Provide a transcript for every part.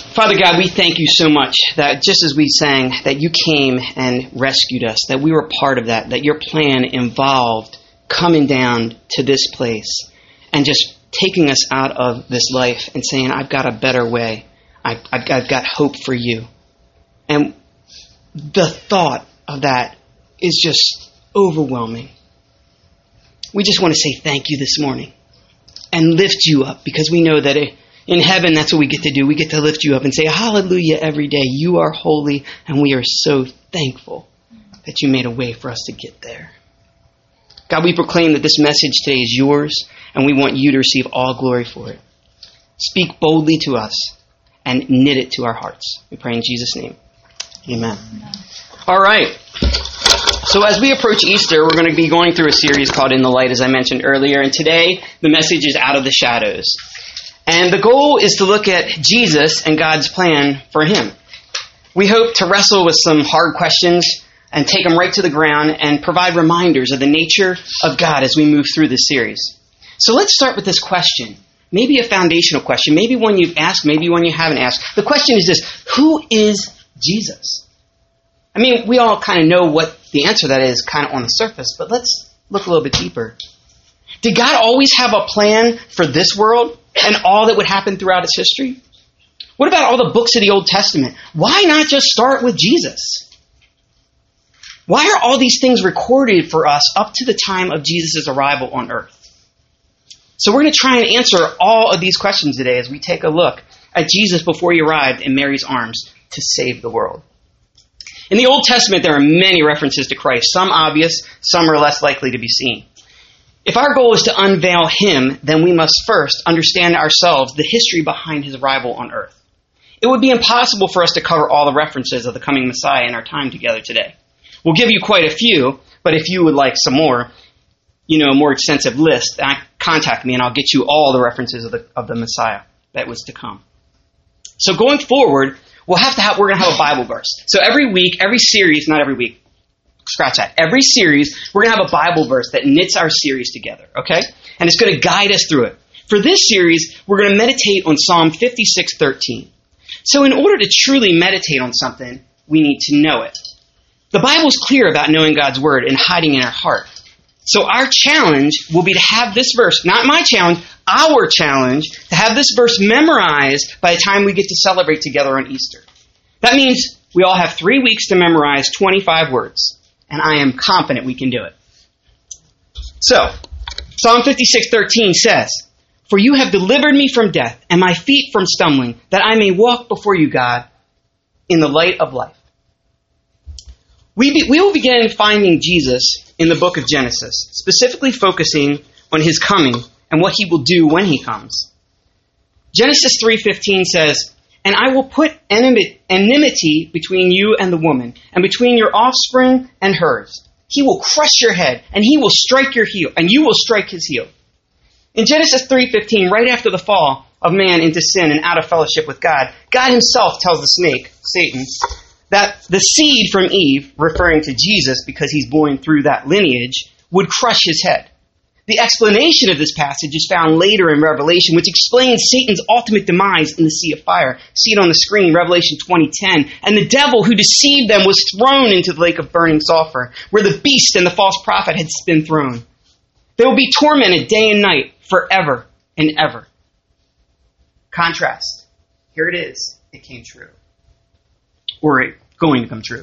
Father God, we thank you so much that just as we sang, that you came and rescued us, that we were part of that your plan involved coming down to this place and just taking us out of this life and saying, I've got a better way. I've got hope for you. And the thought of that is just overwhelming. We just want to say thank you this morning and lift you up, because we know that in heaven, that's what we get to do. We get to lift you up and say, hallelujah, every day. You are holy, and we are so thankful that you made a way for us to get there. God, we proclaim that this message today is yours, and we want you to receive all glory for it. Speak boldly to us and knit it to our hearts. We pray in Jesus' name. Amen. All right. So as we approach Easter, we're going to be going through a series called In the Light, as I mentioned earlier. And today, the message is Out of the Shadows. And the goal is to look at Jesus and God's plan for him. We hope to wrestle with some hard questions and take them right to the ground and provide reminders of the nature of God as we move through this series. So let's start with this question. Maybe a foundational question. Maybe one you've asked, maybe one you haven't asked. The question is this: who is Jesus? I mean, we all kind of know what the answer to that is kind of on the surface, but let's look a little bit deeper. Did God always have a plan for this world and all that would happen throughout its history? What about all the books of the Old Testament? Why not just start with Jesus? Why are all these things recorded for us up to the time of Jesus' arrival on earth? So we're going to try and answer all of these questions today as we take a look at Jesus before he arrived in Mary's arms to save the world. In the Old Testament, there are many references to Christ, some obvious, some are less likely to be seen. If our goal is to unveil him, then we must first understand ourselves the history behind his arrival on earth. It would be impossible for us to cover all the references of the coming Messiah in our time together today. We'll give you quite a few, but if you would like some more, a more extensive list, contact me and I'll get you all the references of the Messiah that was to come. So going forward, we're going to have a Bible verse. So every week, every series, not every week, scratch that. Every series, we're going to have a Bible verse that knits our series together, okay? And it's going to guide us through it. For this series, we're going to meditate on Psalm 56:13. So in order to truly meditate on something, we need to know it. The Bible's clear about knowing God's word and hiding in our heart. So our challenge will be to have this verse, not my challenge, our challenge, to have this verse memorized by the time we get to celebrate together on Easter. That means we all have 3 weeks to memorize 25 words. And I am confident we can do it. So, Psalm 56:13 says, "For you have delivered me from death, and my feet from stumbling, that I may walk before you, God, in the light of life." We will begin finding Jesus in the book of Genesis, specifically focusing on his coming and what he will do when he comes. Genesis 3:15 says, "And I will put enmity between you and the woman, and between your offspring and hers. He will crush your head, and he will strike your heel, and you will strike his heel." In Genesis 3:15, right after the fall of man into sin and out of fellowship with God, God himself tells the snake, Satan, that the seed from Eve, referring to Jesus because he's born through that lineage, would crush his head. The explanation of this passage is found later in Revelation, which explains Satan's ultimate demise in the sea of fire. See it on the screen, Revelation 20:10. "And the devil who deceived them was thrown into the lake of burning sulfur, where the beast and the false prophet had been thrown. They will be tormented day and night forever and ever." Contrast. Here it is. It came true. Or it's going to come true.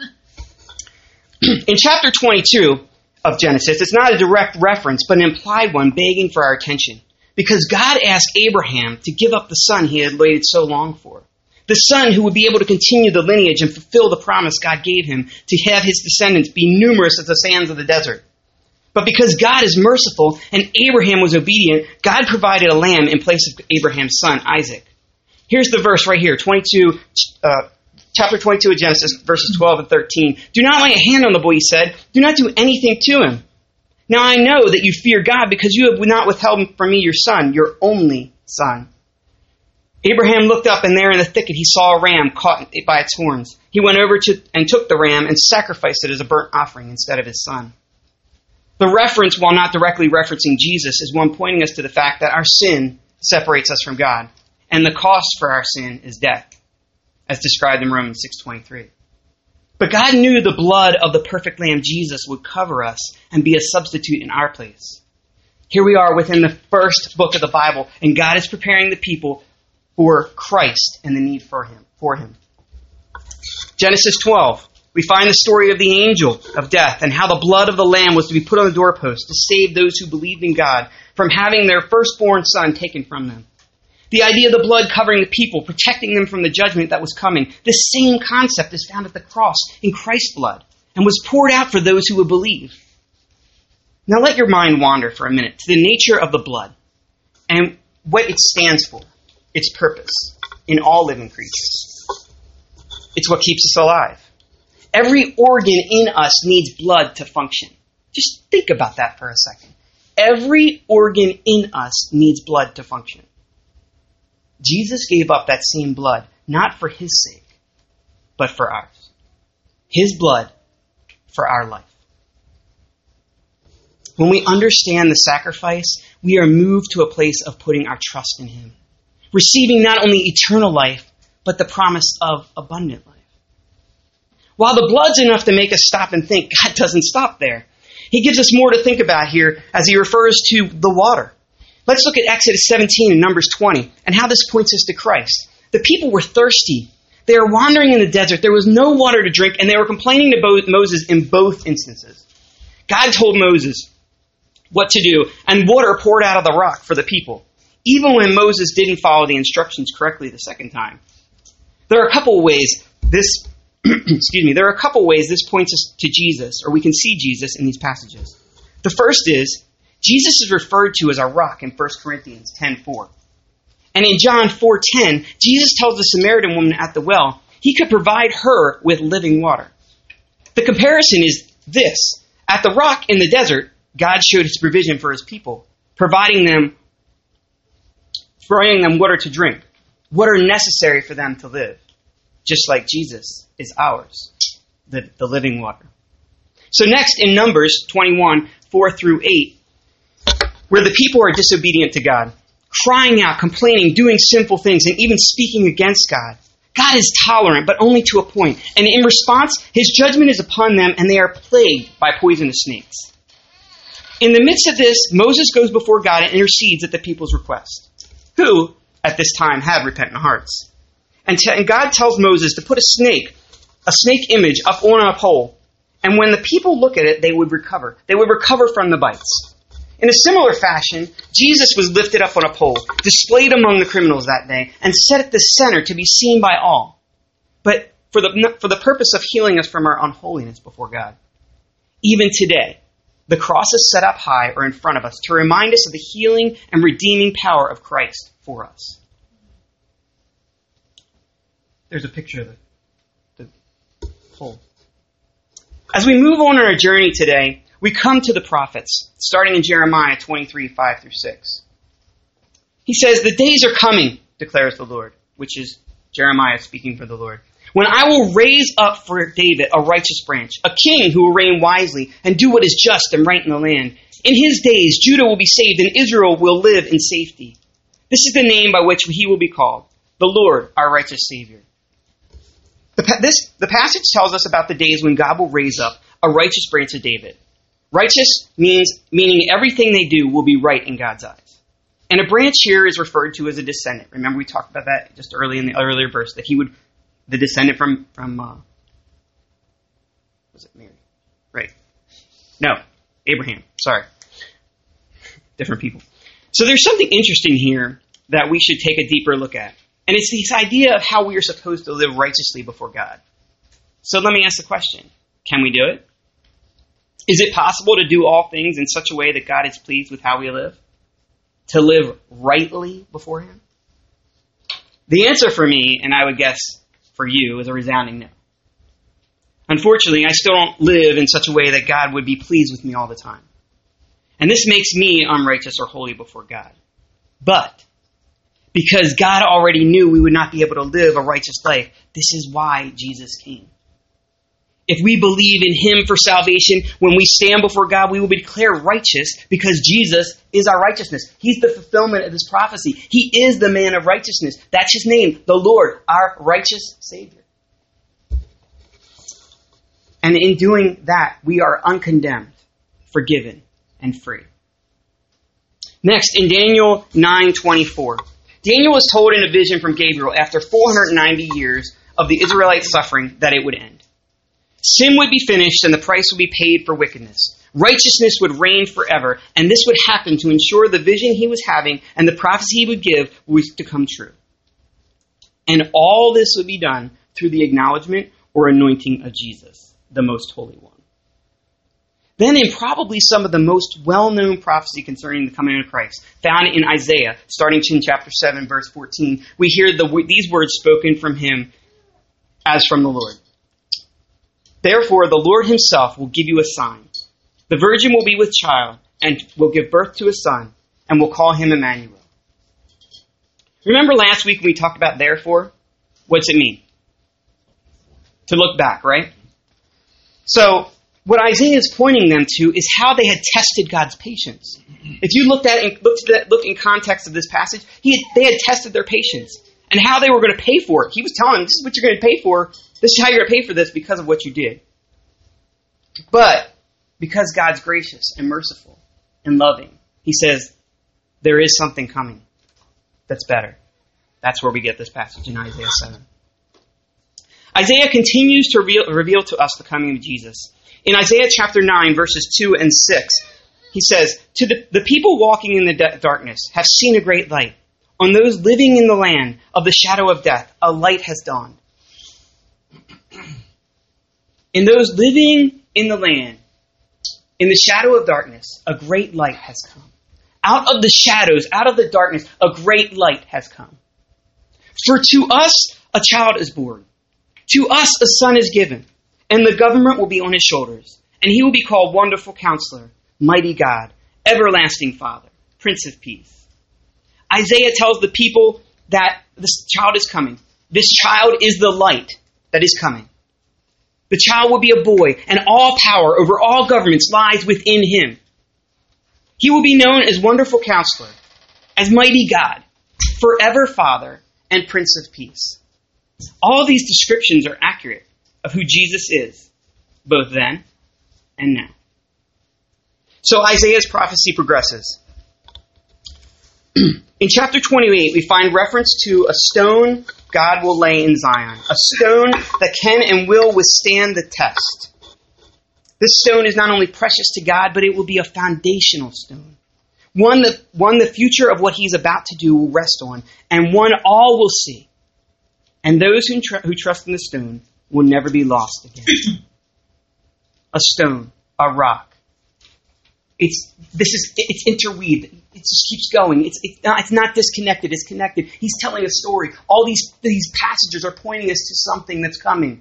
In chapter 22 of Genesis, it's not a direct reference, but an implied one begging for our attention. Because God asked Abraham to give up the son he had waited so long for. The son who would be able to continue the lineage and fulfill the promise God gave him to have his descendants be numerous as the sands of the desert. But because God is merciful and Abraham was obedient, God provided a lamb in place of Abraham's son, Isaac. Here's the verse right here, chapter 22 of Genesis, verses 12 and 13. "Do not lay a hand on the boy," he said. "Do not do anything to him. Now I know that you fear God because you have not withheld from me your son, your only son." Abraham looked up, and there in the thicket he saw a ram caught by its horns. He went over and took the ram and sacrificed it as a burnt offering instead of his son. The reference, while not directly referencing Jesus, is one pointing us to the fact that our sin separates us from God, and the cost for our sin is death. as described in Romans 6:23. But God knew the blood of the perfect Lamb, Jesus, would cover us and be a substitute in our place. Here we are within the first book of the Bible, and God is preparing the people for Christ and the need for him. Genesis 12, we find the story of the angel of death and how the blood of the Lamb was to be put on the doorpost to save those who believed in God from having their firstborn son taken from them. The idea of the blood covering the people, protecting them from the judgment that was coming, the same concept is found at the cross in Christ's blood and was poured out for those who would believe. Now let your mind wander for a minute to the nature of the blood and what it stands for, its purpose in all living creatures. It's what keeps us alive. Every organ in us needs blood to function. Just think about that for a second. Every organ in us needs blood to function. Jesus gave up that same blood, not for his sake, but for ours. His blood for our life. When we understand the sacrifice, we are moved to a place of putting our trust in him, receiving not only eternal life, but the promise of abundant life. While the blood's enough to make us stop and think, God doesn't stop there. He gives us more to think about here as he refers to the water. Let's look at Exodus 17 and Numbers 20 and how this points us to Christ. The people were thirsty. They were wandering in the desert. There was no water to drink, and they were complaining to Moses in both instances. God told Moses what to do, and water poured out of the rock for the people, even when Moses didn't follow the instructions correctly the second time. There are a couple ways this points us to Jesus, or we can see Jesus in these passages. The first is, Jesus is referred to as a rock in 1 Corinthians 10:4. And in John 4:10, Jesus tells the Samaritan woman at the well, he could provide her with living water. The comparison is this. At the rock in the desert, God showed his provision for his people, providing them water to drink, water necessary for them to live, just like Jesus is ours, the living water. So next in Numbers 21, 4-8, where the people are disobedient to God, crying out, complaining, doing sinful things, and even speaking against God. God is tolerant, but only to a point. And in response, his judgment is upon them, and they are plagued by poisonous snakes. In the midst of this, Moses goes before God and intercedes at the people's request, who, at this time, had repentant hearts. And God tells Moses to put a snake image up on a pole, and when the people look at it, they would recover. They would recover from the bites. In a similar fashion, Jesus was lifted up on a pole, displayed among the criminals that day, and set at the center to be seen by all, but for the purpose of healing us from our unholiness before God. Even today, the cross is set up high or in front of us to remind us of the healing and redeeming power of Christ for us. There's a picture of the pole. As we move on our journey today, we come to the prophets, starting in Jeremiah 23, 5-6. He says, "The days are coming, declares the Lord," which is Jeremiah speaking for the Lord, "when I will raise up for David a righteous branch, a king who will reign wisely and do what is just and right in the land. In his days, Judah will be saved and Israel will live in safety. This is the name by which he will be called, the Lord, our righteous Savior." The passage tells us about the days when God will raise up a righteous branch of David. Righteous meaning everything they do will be right in God's eyes. And a branch here is referred to as a descendant. Remember we talked about that just early in the earlier verse, that the descendant from was it Mary? Right. No, Abraham. Sorry. Different people. So there's something interesting here that we should take a deeper look at. And it's this idea of how we are supposed to live righteously before God. So let me ask the question. Can we do it? Is it possible to do all things in such a way that God is pleased with how we live? To live rightly before him? The answer for me, and I would guess for you, is a resounding no. Unfortunately, I still don't live in such a way that God would be pleased with me all the time. And this makes me unrighteous or holy before God. But because God already knew we would not be able to live a righteous life, this is why Jesus came. If we believe in him for salvation, when we stand before God, we will be declared righteous because Jesus is our righteousness. He's the fulfillment of this prophecy. He is the man of righteousness. That's his name, the Lord, our righteous Savior. And in doing that, we are uncondemned, forgiven, and free. Next, in Daniel 9:24, Daniel was told in a vision from Gabriel after 490 years of the Israelite suffering that it would end. Sin would be finished and the price would be paid for wickedness. Righteousness would reign forever, and this would happen to ensure the vision he was having and the prophecy he would give was to come true. And all this would be done through the acknowledgement or anointing of Jesus, the Most Holy One. Then in probably some of the most well-known prophecy concerning the coming of Christ, found in Isaiah, starting in chapter 7, verse 14, we hear these words spoken from him as from the Lord. Therefore, the Lord himself will give you a sign. The virgin will be with child and will give birth to a son and will call him Emmanuel. Remember last week when we talked about therefore? What's it mean? To look back, right? So, what Isaiah is pointing them to is how they had tested God's patience. If you look in context of this passage, they had tested their patience and how they were going to pay for it. He was telling them, this is what you're going to pay for. This is how you're going to pay for this because of what you did. But because God's gracious and merciful and loving, he says, there is something coming that's better. That's where we get this passage in Isaiah 7. Isaiah continues to reveal to us the coming of Jesus. In Isaiah chapter 9, verses 2 and 6, he says, to the people walking in the darkness have seen a great light. On those living in the land of the shadow of death, a light has dawned. In those living in the land, in the shadow of darkness, a great light has come. Out of the shadows, out of the darkness, a great light has come. For to us a child is born. To us a son is given, and the government will be on his shoulders, and he will be called Wonderful Counselor, Mighty God, Everlasting Father, Prince of Peace. Isaiah tells the people that this child is coming. This child is the light that is coming. The child will be a boy, and all power over all governments lies within him. He will be known as Wonderful Counselor, as Mighty God, Forever Father, and Prince of Peace. All these descriptions are accurate of who Jesus is, both then and now. So Isaiah's prophecy progresses. In chapter 28, we find reference to a stone God will lay in Zion, a stone that can and will withstand the test. This stone is not only precious to God, but it will be a foundational stone. One the future of what he's about to do will rest on, and one all will see. And those who trust in the stone will never be lost again. A stone, a rock. It's interweaved. It just keeps going. It's not disconnected. It's connected. He's telling a story. All these passages are pointing us to something that's coming.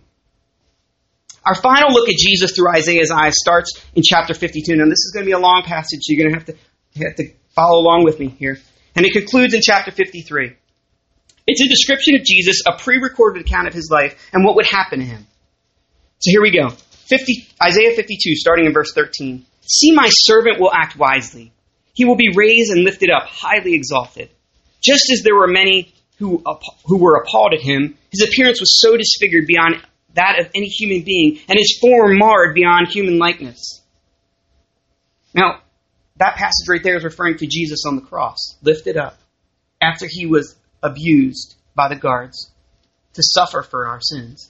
Our final look at Jesus through Isaiah's eyes starts in chapter 52. Now, this is going to be a long passage, so you're going to have to follow along with me here. And it concludes in chapter 53. It's a description of Jesus, a pre-recorded account of his life, and what would happen to him. So here we go. Isaiah 52, starting in verse 13. See, my servant will act wisely. He will be raised and lifted up, highly exalted. Just as there were many who were appalled at him, his appearance was so disfigured beyond that of any human being, and his form marred beyond human likeness. Now, that passage right there is referring to Jesus on the cross, lifted up, after he was abused by the guards to suffer for our sins.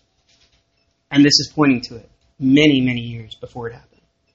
And this is pointing to it many, many years before it happened.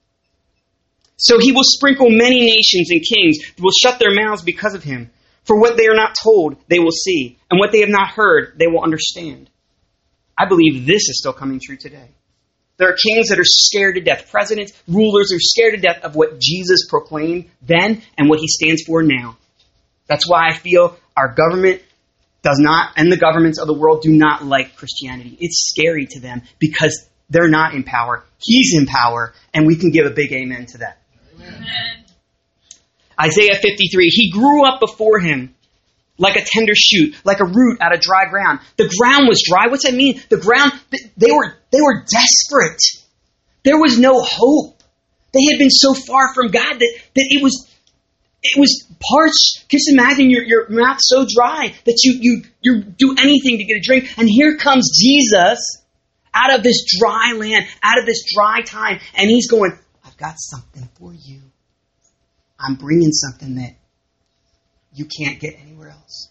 So he will sprinkle many nations and kings will shut their mouths because of him. For what they are not told, they will see. And what they have not heard, they will understand. I believe this is still coming true today. There are kings that are scared to death. Presidents, rulers are scared to death of what Jesus proclaimed then and what he stands for now. That's why I feel our government does not, and the governments of the world do not like Christianity. It's scary to them because they're not in power. He's in power, and we can give a big amen to that. Amen. Isaiah 53, he grew up before him like a tender shoot, like a root out of dry ground. The ground was dry. What's that mean? The ground, they were desperate. There was no hope. They had been so far from God that it was parched. Just imagine your mouth so dry that you do anything to get a drink. And here comes Jesus out of this dry land, out of this dry time. And he's going, I've got something for you. I'm bringing something that you can't get anywhere else.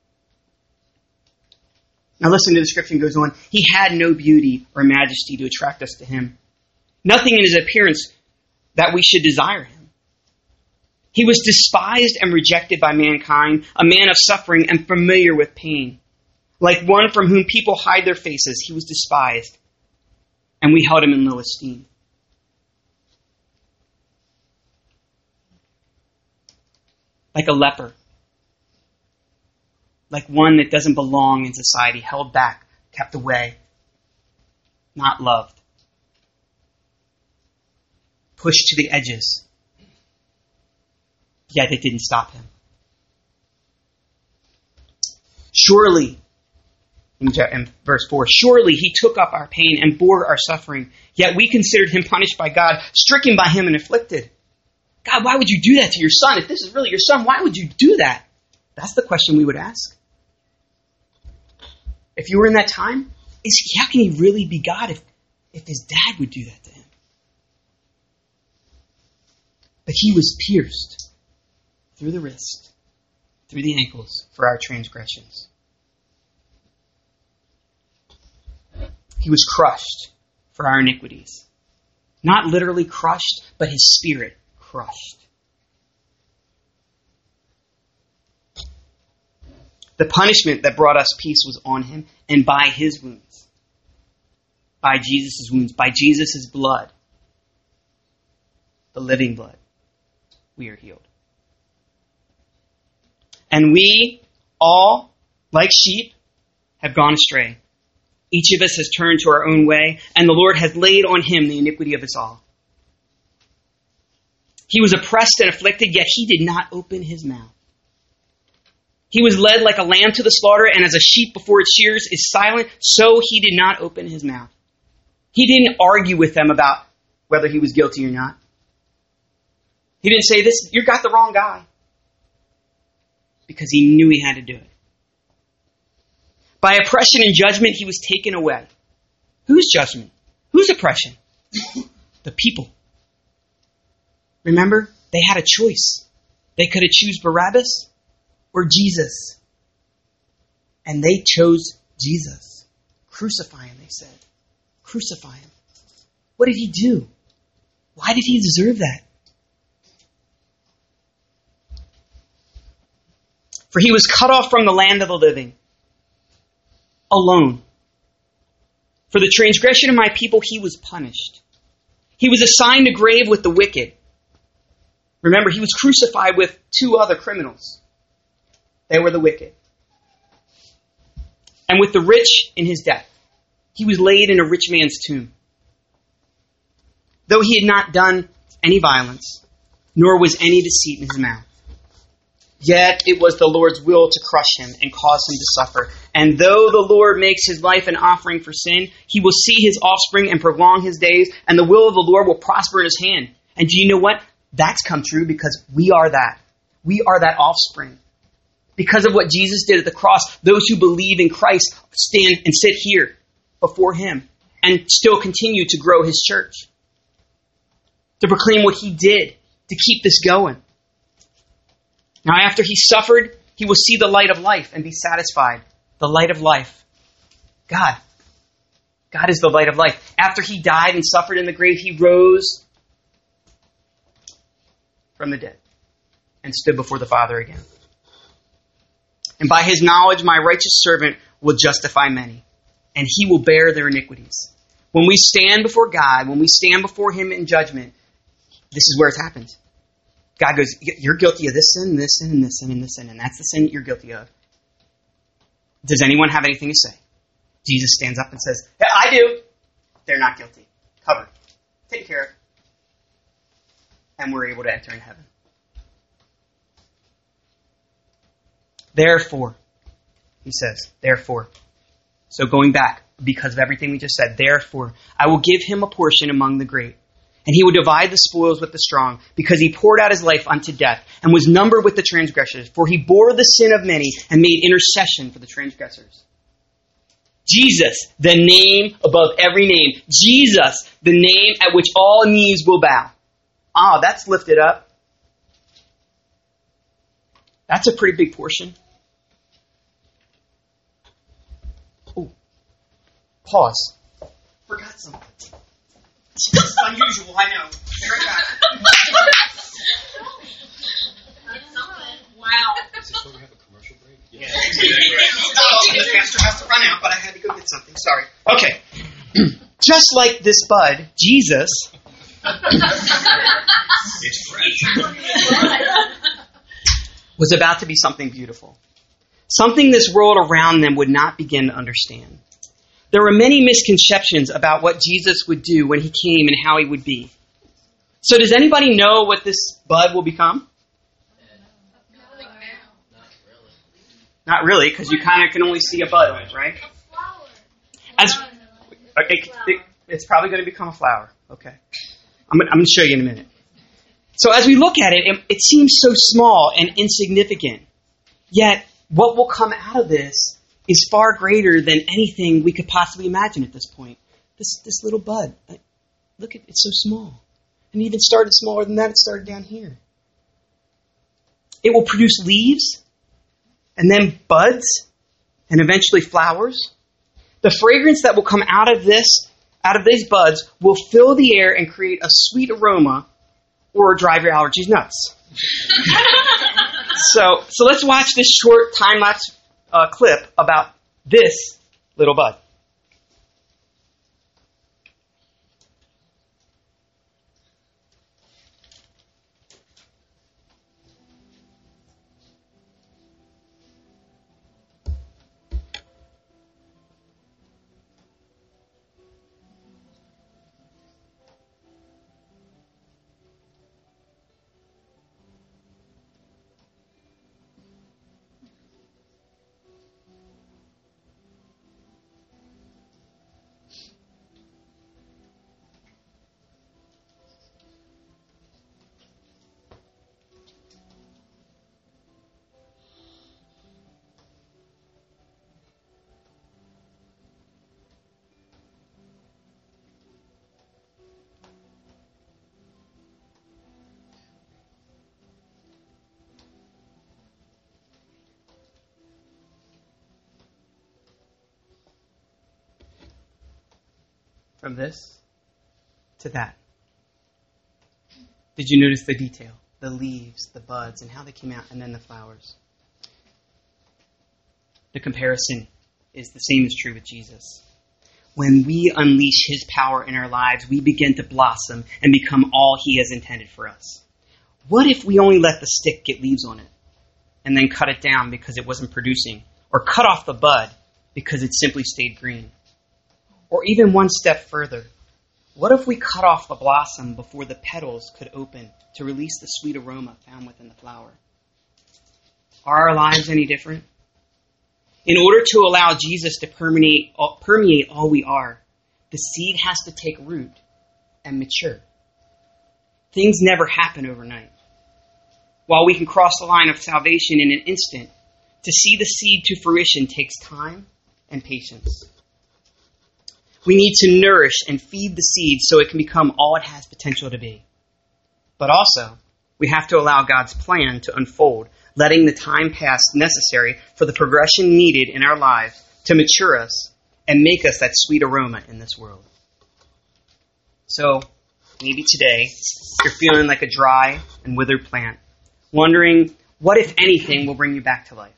Now listen to the description goes on. He had no beauty or majesty to attract us to him. Nothing in his appearance that we should desire him. He was despised and rejected by mankind, a man of suffering and familiar with pain. Like one from whom people hide their faces, he was despised, and we held him in low esteem. Like a leper. Like one that doesn't belong in society, held back, kept away, not loved. Pushed to the edges. Yet it didn't stop him. Surely, in verse 4, surely he took up our pain and bore our suffering, yet we considered him punished by God, stricken by him and afflicted. God, why would you do that to your son? If this is really your son, why would you do that? That's the question we would ask. If you were in that time, how can he really be God if his dad would do that to him? But he was pierced through the wrist, through the ankles for our transgressions. He was crushed for our iniquities. Not literally crushed, but his spirit crushed. The punishment that brought us peace was on him, and by his wounds, by Jesus' wounds, by Jesus' blood, the living blood, we are healed. And we all, like sheep, have gone astray. Each of us has turned to our own way, and the Lord has laid on him the iniquity of us all. He was oppressed and afflicted, yet he did not open his mouth. He was led like a lamb to the slaughter, and as a sheep before its shears is silent, so he did not open his mouth. He didn't argue with them about whether he was guilty or not. He didn't say, "This, you got the wrong guy," because he knew he had to do it. By oppression and judgment, he was taken away. Whose judgment? Whose oppression? The people. Remember, they had a choice. They could have chosen Barabbas or Jesus. And they chose Jesus. Crucify him, they said. Crucify him. What did he do? Why did he deserve that? For he was cut off from the land of the living. Alone. For the transgression of my people, he was punished. He was assigned a grave with the wicked. Remember, he was crucified with two other criminals. They were the wicked. And with the rich in his death. He was laid in a rich man's tomb. Though he had not done any violence, nor was any deceit in his mouth. Yet it was the Lord's will to crush him and cause him to suffer. And though the Lord makes his life an offering for sin, he will see his offspring and prolong his days, and the will of the Lord will prosper in his hand. And do you know what? That's come true because we are that. We are that offspring. Because of what Jesus did at the cross, those who believe in Christ stand and sit here before him and still continue to grow his church. To proclaim what he did to keep this going. Now, after he suffered, he will see the light of life and be satisfied. The light of life. God. God is the light of life. After he died and suffered in the grave, he rose from the dead and stood before the Father again. And by his knowledge, my righteous servant will justify many, and he will bear their iniquities. When we stand before God, when we stand before him in judgment, this is where it happens. God goes, you're guilty of this sin, this sin, and this sin, and this sin, and that's the sin that you're guilty of. Does anyone have anything to say? Jesus stands up and says, yeah, I do. They're not guilty. Covered. Take care of it. And we're able to enter in heaven. Therefore, he says, therefore. So going back, because of everything we just said, therefore, I will give him a portion among the great. And he will divide the spoils with the strong, because he poured out his life unto death, and was numbered with the transgressors. For he bore the sin of many, and made intercession for the transgressors. Jesus, the name above every name. Jesus, the name at which all knees will bow. Ah, that's lifted up. That's a pretty big portion. Oh, pause. Forgot something. It's unusual, I know. Be right back. Wow. Is this where we have a commercial break? Yeah, the pastor has to run out, but I had to go get something. Sorry. Okay. Just like this bud, Jesus It's fresh. was about to be something beautiful. Something this world around them would not begin to understand. There were many misconceptions about what Jesus would do when he came and how he would be. So does anybody know what this bud will become? Not really, because you kind of can only see a bud, right? It's probably going to become a flower. Okay. I'm going to show you in a minute. So as we look at it, it seems so small and insignificant. Yet, what will come out of this is far greater than anything we could possibly imagine at this point. This little bud. Look, it's so small. And it even started smaller than that. It started down here. It will produce leaves, and then buds, and eventually flowers. The fragrance that will come out of these buds, will fill the air and create a sweet aroma or drive your allergies nuts. So let's watch this short time-lapse clip about this little bud. From this to that. Did you notice the detail? The leaves, the buds, and how they came out, and then the flowers. The comparison is the same is true with Jesus. When we unleash his power in our lives, we begin to blossom and become all he has intended for us. What if we only let the stick get leaves on it, and then cut it down because it wasn't producing, or cut off the bud because it simply stayed green? Or even one step further, what if we cut off the blossom before the petals could open to release the sweet aroma found within the flower? Are our lives any different? In order to allow Jesus to permeate all we are, the seed has to take root and mature. Things never happen overnight. While we can cross the line of salvation in an instant, to see the seed to fruition takes time and patience. We need to nourish and feed the seed so it can become all it has potential to be. But also, we have to allow God's plan to unfold, letting the time pass necessary for the progression needed in our lives to mature us and make us that sweet aroma in this world. So, maybe today, you're feeling like a dry and withered plant, wondering what, if anything, will bring you back to life.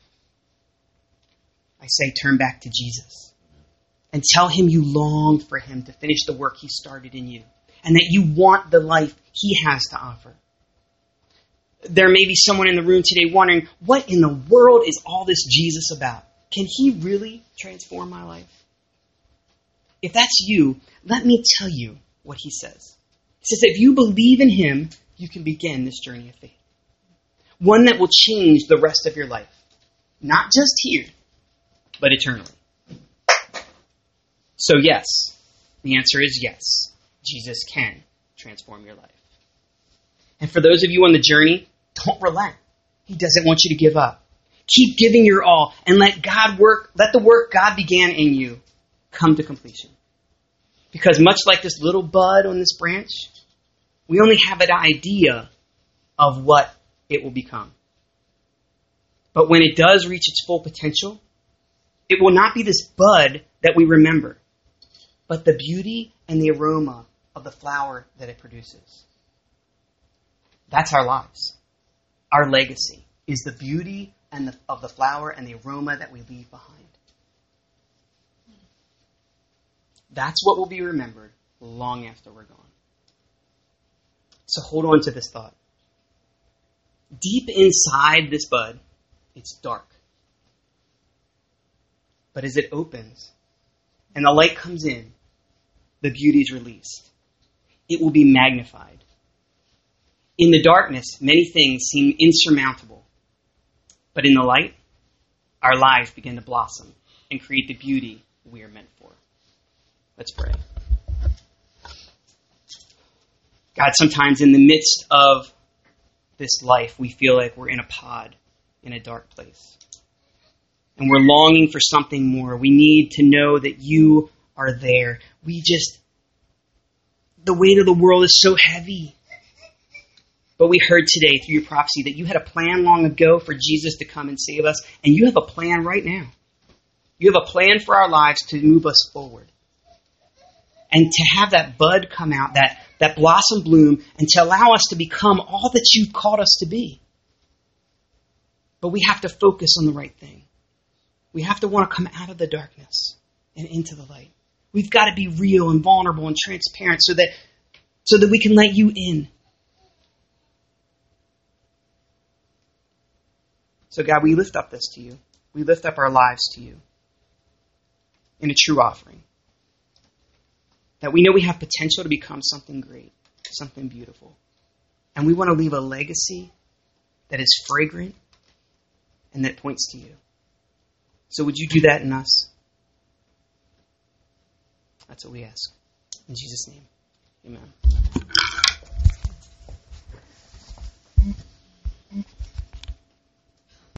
I say turn back to Jesus. And tell him you long for him to finish the work he started in you. And that you want the life he has to offer. There may be someone in the room today wondering, what in the world is all this Jesus about? Can he really transform my life? If that's you, let me tell you what he says. He says that if you believe in him, you can begin this journey of faith. One that will change the rest of your life. Not just here, but eternally. So yes, the answer is yes. Jesus can transform your life. And for those of you on the journey, don't relent. He doesn't want you to give up. Keep giving your all and let the work God began in you come to completion. Because much like this little bud on this branch, we only have an idea of what it will become. But when it does reach its full potential, it will not be this bud that we remember, but the beauty and the aroma of the flower that it produces. That's our lives. Our legacy is the beauty of the flower and the aroma that we leave behind. That's what will be remembered long after we're gone. So hold on to this thought. Deep inside this bud, it's dark. But as it opens and the light comes in, the beauty is released. It will be magnified. In the darkness, many things seem insurmountable. But in the light, our lives begin to blossom and create the beauty we are meant for. Let's pray. God, sometimes in the midst of this life, we feel like we're in a pod in a dark place. And we're longing for something more. We need to know that you are there. The weight of the world is so heavy. But we heard today through your prophecy that you had a plan long ago for Jesus to come and save us, and you have a plan right now. You have a plan for our lives to move us forward. And to have that bud come out, that blossom bloom, and to allow us to become all that you've called us to be. But we have to focus on the right thing. We have to want to come out of the darkness and into the light. We've got to be real and vulnerable and transparent so that we can let you in. So God, we lift up this to you. We lift up our lives to you in a true offering. That we know we have potential to become something great, something beautiful. And we want to leave a legacy that is fragrant and that points to you. So would you do that in us? That's what we ask. In Jesus' name, amen.